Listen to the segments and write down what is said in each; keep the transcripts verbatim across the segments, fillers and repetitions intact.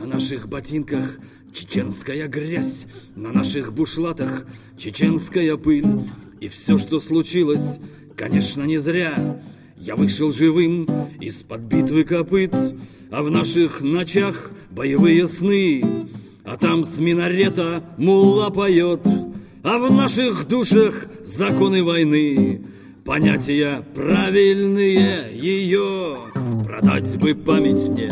На наших ботинках чеченская грязь, на наших бушлатах чеченская пыль. И все, что случилось, конечно, не зря. Я вышел живым из-под битвы копыт, а в наших ночах боевые сны. А там с минарета мулла поет, а в наших душах законы войны. Понятия правильные ее, продать бы память мне,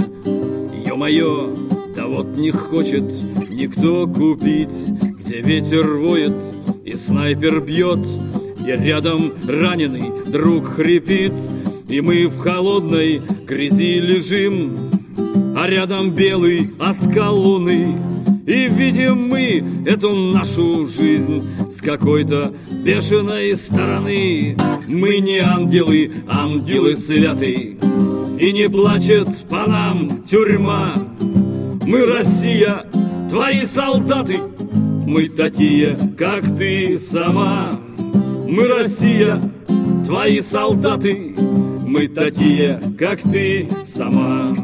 ё-моё. Да вот не хочет никто купить, где ветер воет и снайпер бьет, и рядом раненый друг хрипит, и мы в холодной грязи лежим, а рядом белый оскал луны. И видим мы эту нашу жизнь с какой-то бешеной стороны. Мы не ангелы, ангелы святые, и не плачет по нам тюрьма. Мы Россия, твои солдаты, мы такие, как ты сама. Мы Россия, твои солдаты, мы такие, как ты сама.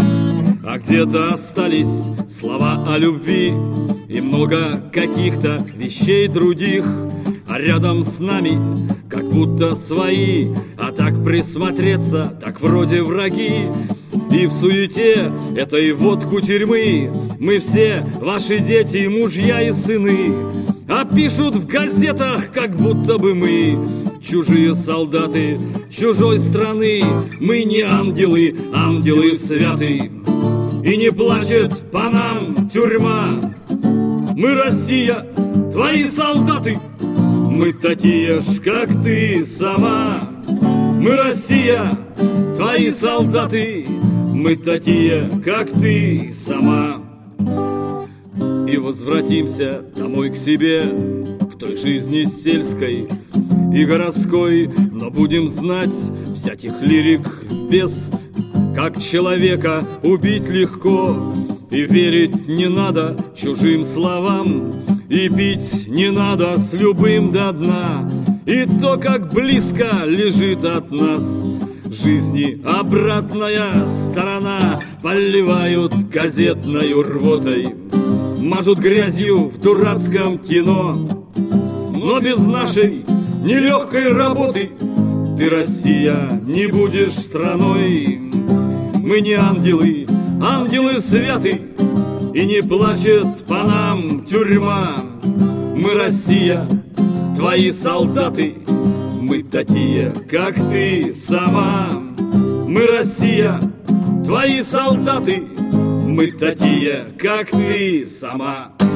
А где-то остались слова о любви и много каких-то вещей других, а рядом с нами как будто свои, а так присмотреться, так вроде враги. И в суете этой вот кутерьмы мы все ваши дети, мужья и сыны, а пишут в газетах, как будто бы мы чужие солдаты чужой страны. Мы не ангелы, ангелы святые, и не плачет по нам тюрьма. Мы Россия, твои солдаты, мы такие ж, как ты сама. Мы Россия, твои солдаты, мы такие, как ты сама. И возвратимся домой к себе, к той жизни сельской и городской, но будем знать всяких лирик без. Как человека убить легко, и верить не надо чужим словам, и пить не надо с любым до дна. И то, как близко лежит от нас жизни обратная сторона, поливают газетною рвотой, мажут грязью в дурацком кино. Но без нашей нелегкой работы ты, Россия, не будешь страной. Мы не ангелы, ангелы святы, и не плачет по нам тюрьма. Мы Россия, твои солдаты, мы такие, как ты сама. Мы Россия, твои солдаты, мы такие, как ты сама.